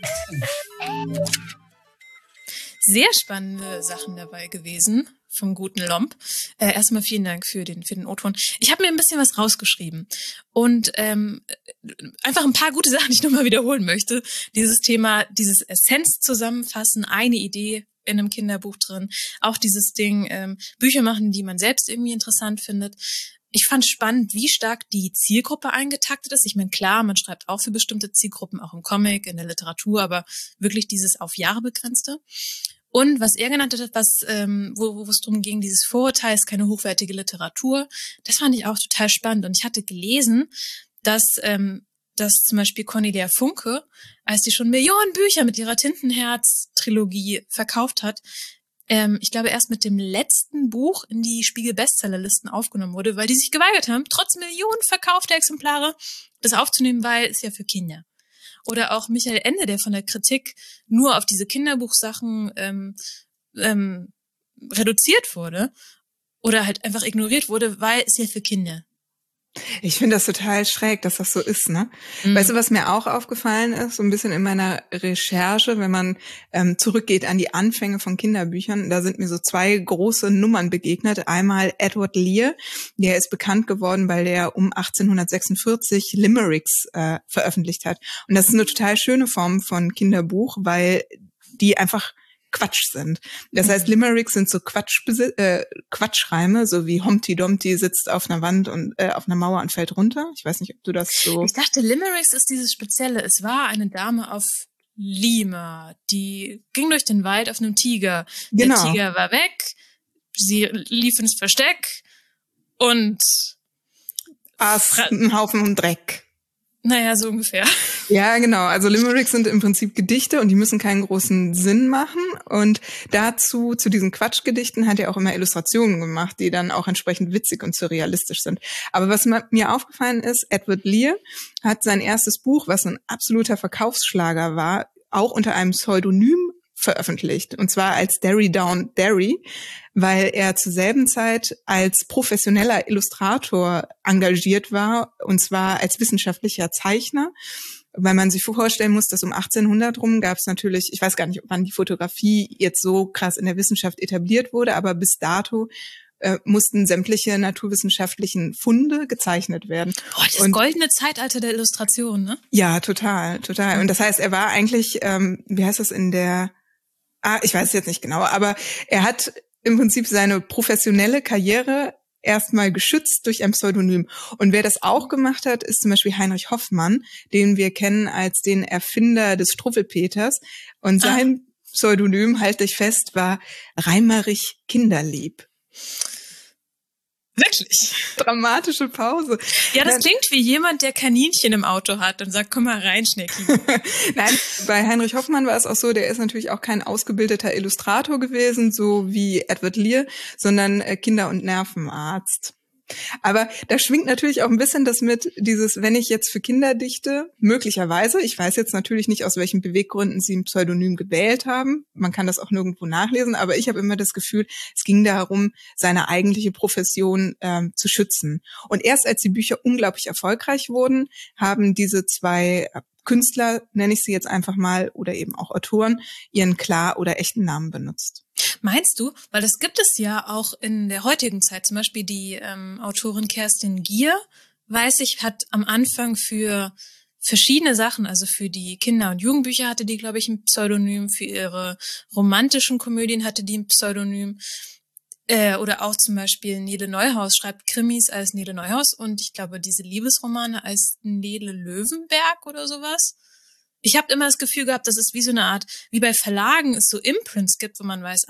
Sehr spannende Sachen dabei gewesen vom guten Lomb. Erstmal vielen Dank für den O-Ton. Ich habe mir ein bisschen was rausgeschrieben und einfach ein paar gute Sachen, die ich nochmal wiederholen möchte. Dieses Thema, dieses Essenz zusammenfassen, eine Idee in einem Kinderbuch drin. Auch dieses Ding, Bücher machen, die man selbst irgendwie interessant findet. Ich fand spannend, wie stark die Zielgruppe eingetaktet ist. Ich meine, klar, man schreibt auch für bestimmte Zielgruppen, auch im Comic, in der Literatur, aber wirklich dieses auf Jahre begrenzte. Und was er genannt hat, wo es darum ging, dieses Vorurteil ist keine hochwertige Literatur, das fand ich auch total spannend. Und ich hatte gelesen, dass zum Beispiel Cornelia Funke, als sie schon Millionen Bücher mit ihrer Tintenherz-Trilogie verkauft hat, ich glaube erst mit dem letzten Buch in die Spiegel-Bestsellerlisten aufgenommen wurde, weil die sich geweigert haben, trotz Millionen verkaufter Exemplare, das aufzunehmen, weil es ja für Kinder. Oder auch Michael Ende, der von der Kritik nur auf diese Kinderbuchsachen reduziert wurde oder halt einfach ignoriert wurde, weil es ja für Kinder. Ich finde das total schräg, dass das so ist, ne? Weißt du, was mir auch aufgefallen ist, so ein bisschen in meiner Recherche, wenn man zurückgeht an die Anfänge von Kinderbüchern, da sind mir so zwei große Nummern begegnet. Einmal Edward Lear, der ist bekannt geworden, weil der um 1846 Limericks veröffentlicht hat. Und das ist eine total schöne Form von Kinderbuch, weil die einfach Quatsch sind. Das heißt, Limericks sind so Quatschreime, so wie Humpty Dumpty sitzt auf einer Wand und auf einer Mauer und fällt runter. Ich weiß nicht, ob du das so... Ich dachte, Limericks ist dieses Spezielle. Es war eine Dame auf Lima, die ging durch den Wald auf einem Tiger. Genau. Der Tiger war weg, sie lief ins Versteck und... Aß einen Haufen Dreck. Naja, so ungefähr. Ja, genau. Also Limericks sind im Prinzip Gedichte und die müssen keinen großen Sinn machen. Und dazu, zu diesen Quatschgedichten, hat er auch immer Illustrationen gemacht, die dann auch entsprechend witzig und surrealistisch sind. Aber was mir aufgefallen ist, Edward Lear hat sein erstes Buch, was ein absoluter Verkaufsschlager war, auch unter einem Pseudonym veröffentlicht. Und zwar als Derry Down Derry, weil er zur selben Zeit als professioneller Illustrator engagiert war, und zwar als wissenschaftlicher Zeichner. Weil man sich vorstellen muss, dass um 1800 rum gab es natürlich, ich weiß gar nicht, wann die Fotografie jetzt so krass in der Wissenschaft etabliert wurde, aber bis dato mussten sämtliche naturwissenschaftlichen Funde gezeichnet werden. Oh, das goldene Zeitalter der Illustration, ne? Ja, total, total. Und das heißt, er war eigentlich, wie heißt das ich weiß es jetzt nicht genau, aber er hat im Prinzip seine professionelle Karriere erstmal geschützt durch ein Pseudonym. Und wer das auch gemacht hat, ist zum Beispiel Heinrich Hoffmann, den wir kennen als den Erfinder des Struffelpeters. Und sein Pseudonym, halt dich fest, war Reimerich Kinderlieb. Wirklich? Dramatische Pause. Ja, das klingt wie jemand, der Kaninchen im Auto hat und sagt, komm mal rein, Schnecki. Nein, bei Heinrich Hoffmann war es auch so, der ist natürlich auch kein ausgebildeter Illustrator gewesen, so wie Edward Lear, sondern Kinder- und Nervenarzt. Aber da schwingt natürlich auch ein bisschen das mit, wenn ich jetzt für Kinder dichte, möglicherweise, ich weiß jetzt natürlich nicht, aus welchen Beweggründen sie ein Pseudonym gewählt haben, man kann das auch nirgendwo nachlesen, aber ich habe immer das Gefühl, es ging darum, seine eigentliche Profession zu schützen. Und erst als die Bücher unglaublich erfolgreich wurden, haben diese zwei Künstler, nenne ich sie jetzt einfach mal, oder eben auch Autoren, ihren klar oder echten Namen benutzt. Meinst du? Weil das gibt es ja auch in der heutigen Zeit. Zum Beispiel die Autorin Kerstin Gier, weiß ich, hat am Anfang für verschiedene Sachen, also für die Kinder- und Jugendbücher hatte die, glaube ich, ein Pseudonym, für ihre romantischen Komödien hatte die ein Pseudonym. Oder auch zum Beispiel Nele Neuhaus schreibt Krimis als Nele Neuhaus und ich glaube diese Liebesromane als Nele Löwenberg oder sowas. Ich habe immer das Gefühl gehabt, dass es wie so eine Art, wie bei Verlagen es so Imprints gibt, wo man weiß,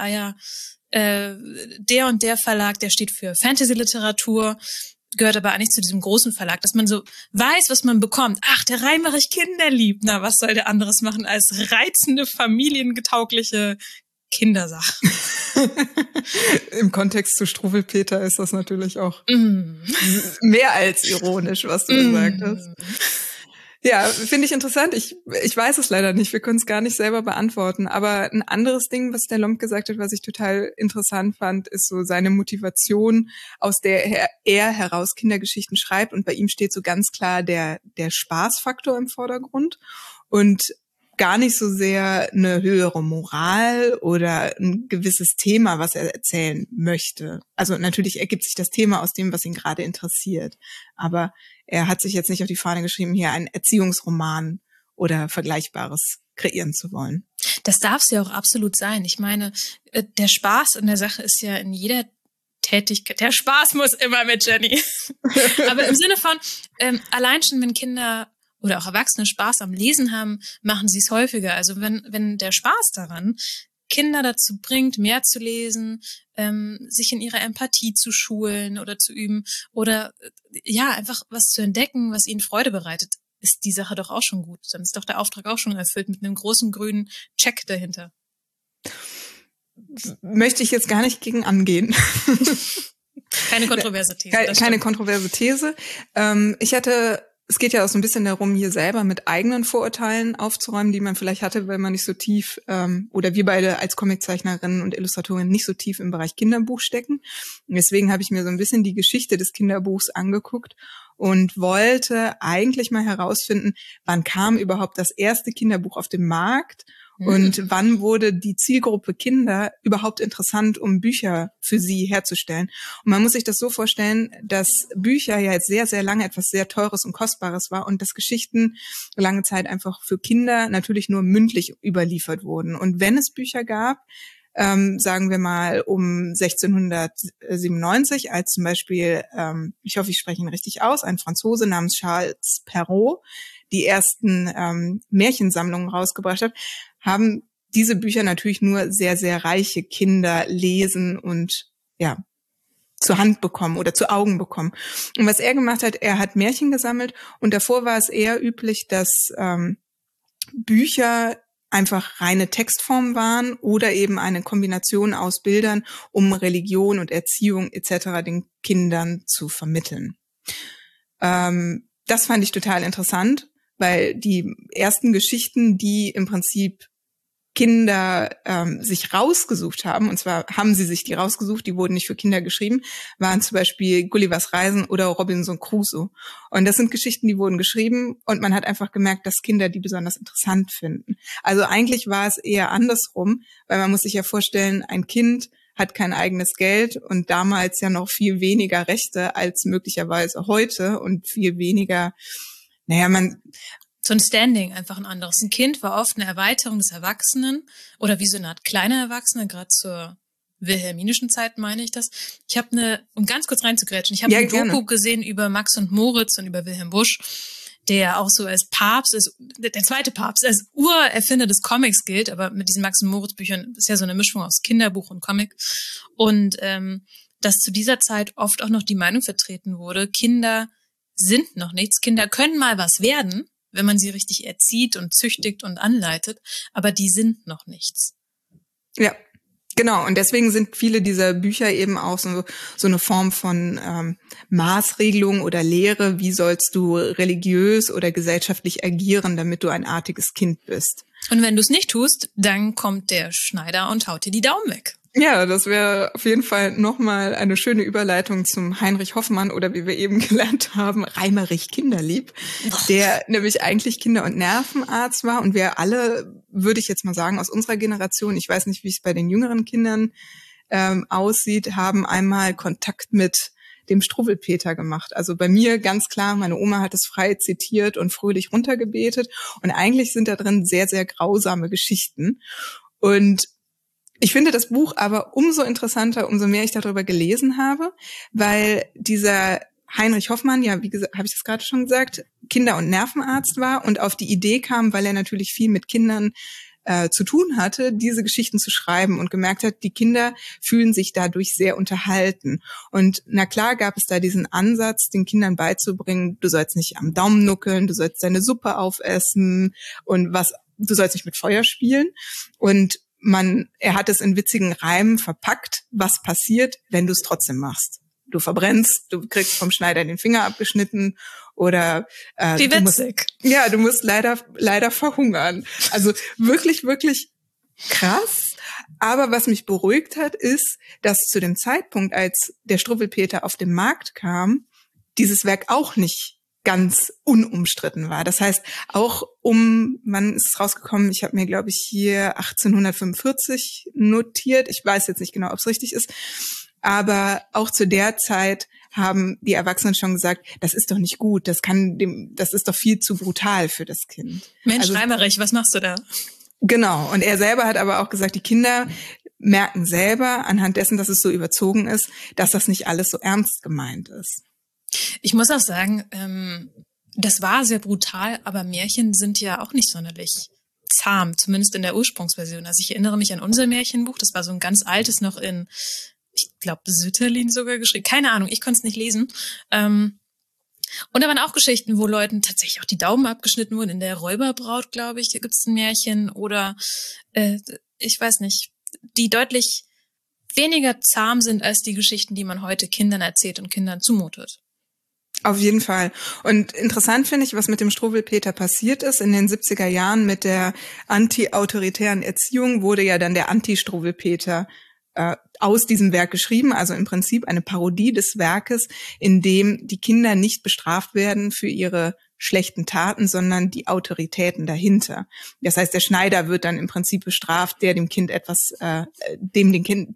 der und der Verlag, der steht für Fantasy-Literatur, gehört aber eigentlich zu diesem großen Verlag, dass man so weiß, was man bekommt. Ach, der Reimerich Kinderlieb. Na, was soll der anderes machen als reizende, familiengetaugliche Kindersachen? Im Kontext zu Struffelpeter ist das natürlich auch mehr als ironisch, was du gesagt hast. Ja, finde ich interessant. Ich weiß es leider nicht. Wir können es gar nicht selber beantworten. Aber ein anderes Ding, was der Lomb gesagt hat, was ich total interessant fand, ist so seine Motivation, aus der er heraus Kindergeschichten schreibt. Und bei ihm steht so ganz klar der Spaßfaktor im Vordergrund und gar nicht so sehr eine höhere Moral oder ein gewisses Thema, was er erzählen möchte. Also natürlich ergibt sich das Thema aus dem, was ihn gerade interessiert. Aber er hat sich jetzt nicht auf die Fahne geschrieben, hier einen Erziehungsroman oder Vergleichbares kreieren zu wollen. Das darf es ja auch absolut sein. Ich meine, der Spaß in der Sache ist ja in jeder Tätigkeit. Der Spaß muss immer mit, Jenny. Aber im Sinne von, allein schon, wenn Kinder oder auch Erwachsene Spaß am Lesen haben, machen sie es häufiger. Also wenn der Spaß daran Kinder dazu bringt, mehr zu lesen, sich in ihrer Empathie zu schulen oder zu üben oder ja, einfach was zu entdecken, was ihnen Freude bereitet, ist die Sache doch auch schon gut. Dann ist doch der Auftrag auch schon erfüllt mit einem großen grünen Check dahinter. Möchte ich jetzt gar nicht gegen angehen. Keine kontroverse These. Keine kontroverse These. Es geht ja auch so ein bisschen darum, hier selber mit eigenen Vorurteilen aufzuräumen, die man vielleicht hatte, weil man nicht so tief, oder wir beide als Comiczeichnerinnen und Illustratorinnen nicht so tief im Bereich Kinderbuch stecken. Und deswegen habe ich mir so ein bisschen die Geschichte des Kinderbuchs angeguckt und wollte eigentlich mal herausfinden, wann kam überhaupt das erste Kinderbuch auf den Markt und wann wurde die Zielgruppe Kinder überhaupt interessant, um Bücher für sie herzustellen. Und man muss sich das so vorstellen, dass Bücher ja jetzt sehr, sehr lange etwas sehr Teures und Kostbares war und dass Geschichten lange Zeit einfach für Kinder natürlich nur mündlich überliefert wurden. Und wenn es Bücher gab, sagen wir mal um 1697, als zum Beispiel, ich hoffe, ich spreche ihn richtig aus, ein Franzose namens Charles Perrault die ersten Märchensammlungen rausgebracht hat, haben diese Bücher natürlich nur sehr, sehr reiche Kinder lesen und ja zur Hand bekommen oder zu Augen bekommen. Und was er gemacht hat, er hat Märchen gesammelt und davor war es eher üblich, dass Bücher einfach reine Textform waren oder eben eine Kombination aus Bildern, um Religion und Erziehung etc. den Kindern zu vermitteln. Das fand ich total interessant, weil die ersten Geschichten, die im Prinzip Kinder sich rausgesucht haben, und zwar haben sie sich die rausgesucht, die wurden nicht für Kinder geschrieben, waren zum Beispiel Gullivers Reisen oder Robinson Crusoe. Und das sind Geschichten, die wurden geschrieben und man hat einfach gemerkt, dass Kinder die besonders interessant finden. Also eigentlich war es eher andersrum, weil man muss sich ja vorstellen, ein Kind hat kein eigenes Geld und damals ja noch viel weniger Rechte als möglicherweise heute und viel weniger, so ein Standing, einfach ein anderes. Ein Kind war oft eine Erweiterung des Erwachsenen oder wie so eine Art kleiner Erwachsener, gerade zur wilhelminischen Zeit meine ich das. Ich habe um ganz kurz reinzugrätschen, ich habe eine Doku gesehen über Max und Moritz und über Wilhelm Busch, der auch so als Papst, der zweite Papst, als Urerfinder des Comics gilt, aber mit diesen Max und Moritz Büchern ist ja so eine Mischung aus Kinderbuch und Comic. Und dass zu dieser Zeit oft auch noch die Meinung vertreten wurde, Kinder sind noch nichts, Kinder können mal was werden, wenn man sie richtig erzieht und züchtigt und anleitet, aber die sind noch nichts. Ja, genau. Und deswegen sind viele dieser Bücher eben auch so eine Form von Maßregelung oder Lehre. Wie sollst du religiös oder gesellschaftlich agieren, damit du ein artiges Kind bist? Und wenn du es nicht tust, dann kommt der Schneider und haut dir die Daumen weg. Ja, das wäre auf jeden Fall nochmal eine schöne Überleitung zum Heinrich Hoffmann oder wie wir eben gelernt haben, Reimerich Kinderlieb, der nämlich eigentlich Kinder- und Nervenarzt war und wir alle, würde ich jetzt mal sagen, aus unserer Generation, ich weiß nicht, wie es bei den jüngeren Kindern aussieht, haben einmal Kontakt mit dem Struwwelpeter gemacht. Also bei mir ganz klar, meine Oma hat es frei zitiert und fröhlich runtergebetet und eigentlich sind da drin sehr, sehr grausame Geschichten und ich finde das Buch aber umso interessanter, umso mehr ich darüber gelesen habe, weil dieser Heinrich Hoffmann, ja, wie gesagt, habe ich das gerade schon gesagt, Kinder- und Nervenarzt war und auf die Idee kam, weil er natürlich viel mit Kindern zu tun hatte, diese Geschichten zu schreiben und gemerkt hat, die Kinder fühlen sich dadurch sehr unterhalten. Und na klar gab es da diesen Ansatz, den Kindern beizubringen, du sollst nicht am Daumen nuckeln, du sollst deine Suppe aufessen und du sollst nicht mit Feuer spielen. Und er hat es in witzigen Reimen verpackt, was passiert, wenn du es trotzdem machst. Du verbrennst, du kriegst vom Schneider den Finger abgeschnitten oder wie witzig. du musst leider verhungern. Also wirklich, wirklich krass. Aber was mich beruhigt hat, ist, dass zu dem Zeitpunkt, als der Struwwelpeter auf den Markt kam, dieses Werk auch nicht ganz unumstritten war. Das heißt, auch wann ist es rausgekommen? Ich habe mir, glaube ich, hier 1845 notiert. Ich weiß jetzt nicht genau, ob es richtig ist. Aber auch zu der Zeit haben die Erwachsenen schon gesagt, das ist doch nicht gut, das ist doch viel zu brutal für das Kind. Mensch, Reimerich, was machst du da? Genau. Und er selber hat aber auch gesagt, die Kinder merken selber anhand dessen, dass es so überzogen ist, dass das nicht alles so ernst gemeint ist. Ich muss auch sagen, das war sehr brutal, aber Märchen sind ja auch nicht sonderlich zahm, zumindest in der Ursprungsversion. Also ich erinnere mich an unser Märchenbuch, das war so ein ganz altes, noch in, ich glaube, Sütterlin sogar geschrieben. Keine Ahnung, ich konnte es nicht lesen. Und da waren auch Geschichten, wo Leuten tatsächlich auch die Daumen abgeschnitten wurden. In der Räuberbraut, glaube ich, gibt es ein Märchen. Oder ich weiß nicht, die deutlich weniger zahm sind als die Geschichten, die man heute Kindern erzählt und Kindern zumutet. Auf jeden Fall. Und interessant finde ich, was mit dem Struwwelpeter passiert ist. In den 70er Jahren mit der anti-autoritären Erziehung wurde ja dann der Anti-Struwwelpeter aus diesem Werk geschrieben, also im Prinzip eine Parodie des Werkes, in dem die Kinder nicht bestraft werden für ihre schlechten Taten, sondern die Autoritäten dahinter. Das heißt, der Schneider wird dann im Prinzip bestraft, der dem Kind etwas, dem Kind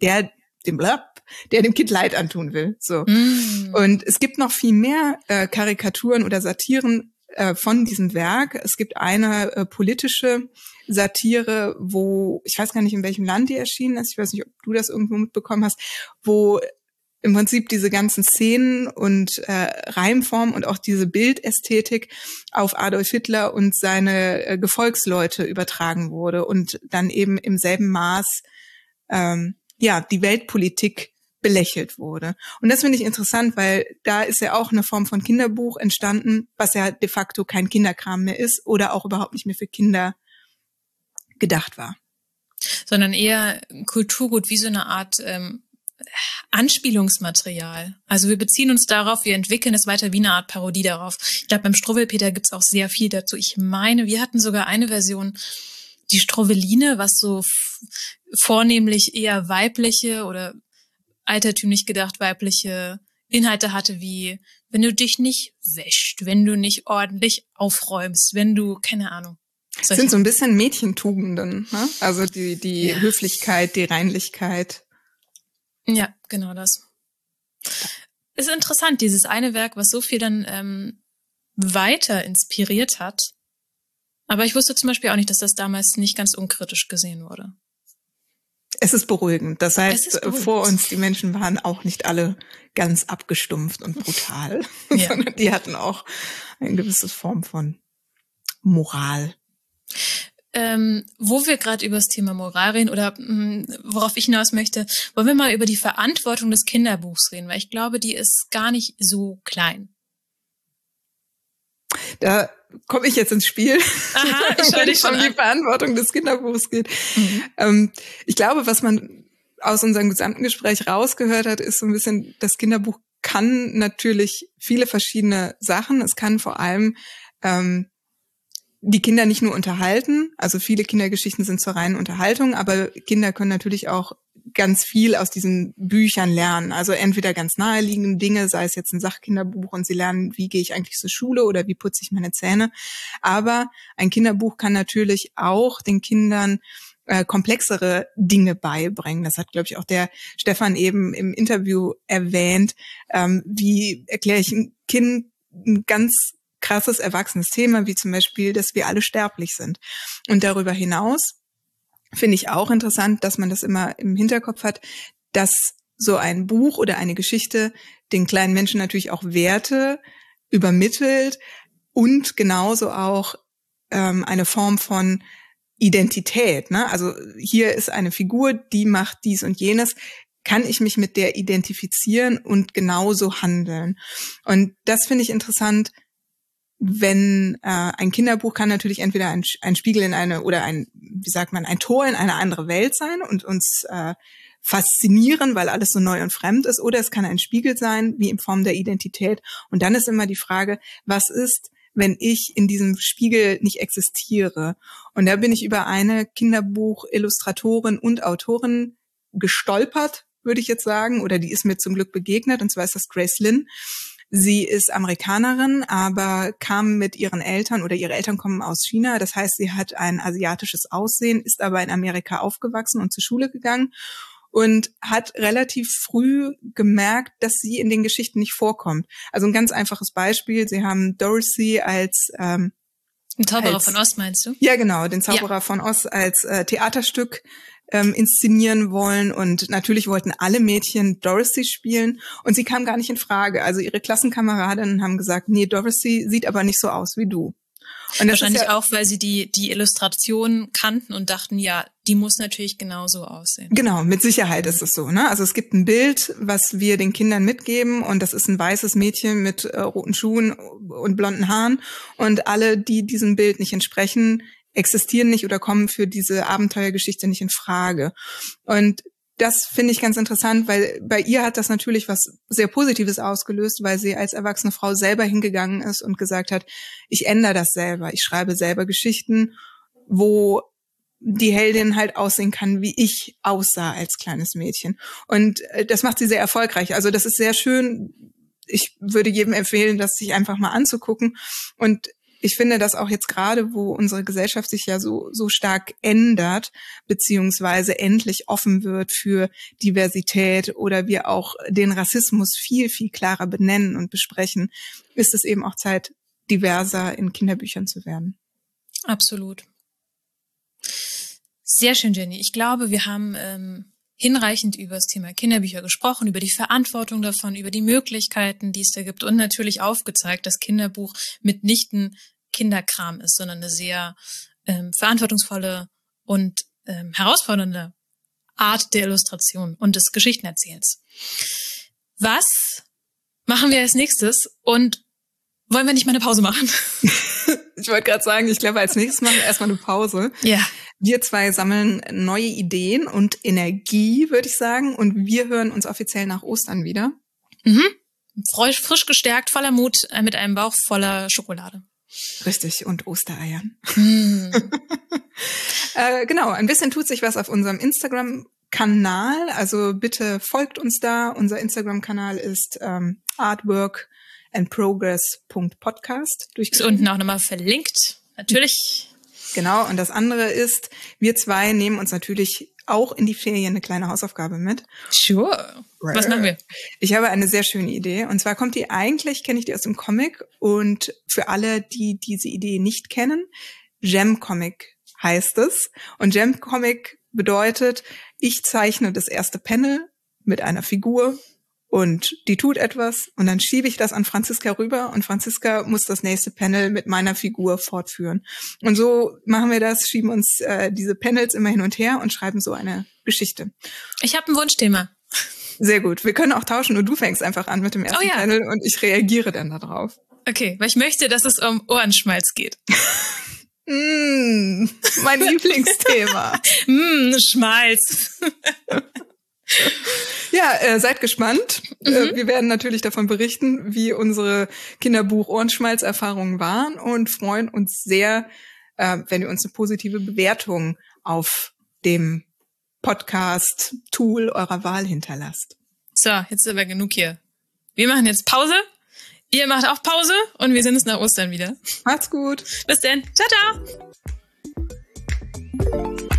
Leid antun will. So. Und es gibt noch viel mehr Karikaturen oder Satiren von diesem Werk. Es gibt eine politische Satire, wo, ich weiß gar nicht, in welchem Land die erschienen ist, ich weiß nicht, ob du das irgendwo mitbekommen hast, wo im Prinzip diese ganzen Szenen und Reimform und auch diese Bildästhetik auf Adolf Hitler und seine Gefolgsleute übertragen wurde und dann eben im selben Maß die Weltpolitik belächelt wurde. Und das finde ich interessant, weil da ist ja auch eine Form von Kinderbuch entstanden, was ja de facto kein Kinderkram mehr ist oder auch überhaupt nicht mehr für Kinder gedacht war. Sondern eher Kulturgut wie so eine Art Anspielungsmaterial. Also wir beziehen uns darauf, wir entwickeln es weiter wie eine Art Parodie darauf. Ich glaube, beim Struwwelpeter gibt's auch sehr viel dazu. Ich meine, wir hatten sogar eine Version, die Struwweline, was so vornehmlich eher weibliche oder altertümlich gedacht weibliche Inhalte hatte, wie wenn du dich nicht wäscht, wenn du nicht ordentlich aufräumst, wenn du, keine Ahnung. Das sind so ein bisschen Mädchentugenden, ne? Also die Höflichkeit, die Reinlichkeit. Ja, genau das. Ist interessant, dieses eine Werk, was so viel dann weiter inspiriert hat. Aber ich wusste zum Beispiel auch nicht, dass das damals nicht ganz unkritisch gesehen wurde. Es ist beruhigend. Das heißt, vor uns, die Menschen waren auch nicht alle ganz abgestumpft und brutal, sondern die hatten auch eine gewisse Form von Moral. Wo wir gerade über das Thema Moral reden oder worauf ich hinaus möchte, wollen wir mal über die Verantwortung des Kinderbuchs reden, weil ich glaube, die ist gar nicht so klein. Da komme ich jetzt ins Spiel, Aha, wenn es um die Verantwortung des Kinderbuchs geht. Ich glaube, was man aus unserem gesamten Gespräch rausgehört hat, ist so ein bisschen, das Kinderbuch kann natürlich viele verschiedene Sachen. Es kann vor allem die Kinder nicht nur unterhalten, also viele Kindergeschichten sind zur reinen Unterhaltung, aber Kinder können natürlich auch ganz viel aus diesen Büchern lernen. Also entweder ganz naheliegende Dinge, sei es jetzt ein Sachkinderbuch und sie lernen, wie gehe ich eigentlich zur Schule oder wie putze ich meine Zähne. Aber ein Kinderbuch kann natürlich auch den Kindern komplexere Dinge beibringen. Das hat, glaube ich, auch der Stefan eben im Interview erwähnt. Wie erkläre ich ein Kind ein ganz krasses erwachsenes Thema, wie zum Beispiel, dass wir alle sterblich sind. Und darüber hinaus finde ich auch interessant, dass man das immer im Hinterkopf hat, dass so ein Buch oder eine Geschichte den kleinen Menschen natürlich auch Werte übermittelt und genauso auch eine Form von Identität. Ne? Also hier ist eine Figur, die macht dies und jenes. Kann ich mich mit der identifizieren und genauso handeln? Und das finde ich interessant, wenn ein Kinderbuch kann natürlich entweder ein Spiegel in eine oder ein Tor in eine andere Welt sein und uns faszinieren, weil alles so neu und fremd ist, oder es kann ein Spiegel sein, wie in Form der Identität. Und dann ist immer die Frage, was ist, wenn ich in diesem Spiegel nicht existiere? Und da bin ich über eine Kinderbuch-Illustratorin und Autorin gestolpert, würde ich jetzt sagen, oder die ist mir zum Glück begegnet, und zwar ist das Grace Lin. Sie ist Amerikanerin, aber kam mit ihren Eltern, oder ihre Eltern kommen aus China. Das heißt, sie hat ein asiatisches Aussehen, ist aber in Amerika aufgewachsen und zur Schule gegangen und hat relativ früh gemerkt, dass sie in den Geschichten nicht vorkommt. Also ein ganz einfaches Beispiel. Sie haben Dorothy als ein Zauberer von Oz, meinst du? Ja, genau, den Zauberer von Oz als Theaterstück inszenieren wollen, und natürlich wollten alle Mädchen Dorothy spielen, und sie kam gar nicht in Frage. Also ihre Klassenkameradinnen haben gesagt, nee, Dorothy sieht aber nicht so aus wie du. Und das wahrscheinlich auch, weil sie die Illustration kannten und dachten, ja, die muss natürlich genauso aussehen. Genau, mit Sicherheit ist es so, ne? Also es gibt ein Bild, was wir den Kindern mitgeben, und das ist ein weißes Mädchen mit roten Schuhen und blonden Haaren, und alle, die diesem Bild nicht entsprechen, existieren nicht oder kommen für diese Abenteuergeschichte nicht in Frage. Und das finde ich ganz interessant, weil bei ihr hat das natürlich was sehr Positives ausgelöst, weil sie als erwachsene Frau selber hingegangen ist und gesagt hat, ich ändere das selber, ich schreibe selber Geschichten, wo die Heldin halt aussehen kann, wie ich aussah als kleines Mädchen. Und das macht sie sehr erfolgreich. Also das ist sehr schön. Ich würde jedem empfehlen, das sich einfach mal anzugucken. Und ich finde, dass auch jetzt gerade, wo unsere Gesellschaft sich ja so stark ändert, beziehungsweise endlich offen wird für Diversität oder wir auch den Rassismus viel, viel klarer benennen und besprechen, ist es eben auch Zeit, diverser in Kinderbüchern zu werden. Absolut. Sehr schön, Jenny. Ich glaube, wir haben hinreichend über das Thema Kinderbücher gesprochen, über die Verantwortung davon, über die Möglichkeiten, die es da gibt, und natürlich aufgezeigt, dass Kinderbuch mitnichten Kinderkram ist, sondern eine sehr verantwortungsvolle und herausfordernde Art der Illustration und des Geschichtenerzählens. Was machen wir als nächstes, und wollen wir nicht mal eine Pause machen? Ich wollte gerade sagen, ich glaube, als nächstes machen wir erstmal eine Pause. Ja. Wir zwei sammeln neue Ideen und Energie, würde ich sagen, und wir hören uns offiziell nach Ostern wieder. Frisch gestärkt, voller Mut, mit einem Bauch voller Schokolade. Richtig, und Ostereiern. Genau, ein bisschen tut sich was auf unserem Instagram-Kanal, also bitte folgt uns da. Unser Instagram-Kanal ist artworkandprogress.podcast. Ist unten auch nochmal verlinkt, natürlich. Genau, und das andere ist, wir zwei nehmen uns natürlich auch in die Ferien eine kleine Hausaufgabe mit. Sure. Was machen wir? Ich habe eine sehr schöne Idee. Und zwar kommt die eigentlich, kenne ich die aus dem Comic. Und für alle, die diese Idee nicht kennen, Gem-Comic heißt es. Und Gem-Comic bedeutet, ich zeichne das erste Panel mit einer Figur und die tut etwas, und dann schiebe ich das an Franziska rüber, und Franziska muss das nächste Panel mit meiner Figur fortführen. Und so machen wir das, schieben uns diese Panels immer hin und her und schreiben so eine Geschichte. Ich habe ein Wunschthema. Sehr gut. Wir können auch tauschen, und du fängst einfach an mit dem ersten Panel und ich reagiere dann darauf. Okay, weil ich möchte, dass es um Ohrenschmalz geht. Mein Lieblingsthema. Schmalz. Ja, seid gespannt. Wir werden natürlich davon berichten, wie unsere Kinderbuch-Ohrenschmalz-Erfahrungen waren, und freuen uns sehr, wenn ihr uns eine positive Bewertung auf dem Podcast-Tool eurer Wahl hinterlasst. So, jetzt ist aber genug hier. Wir machen jetzt Pause. Ihr macht auch Pause, und wir sehen uns nach Ostern wieder. Macht's gut. Bis dann. Ciao, ciao.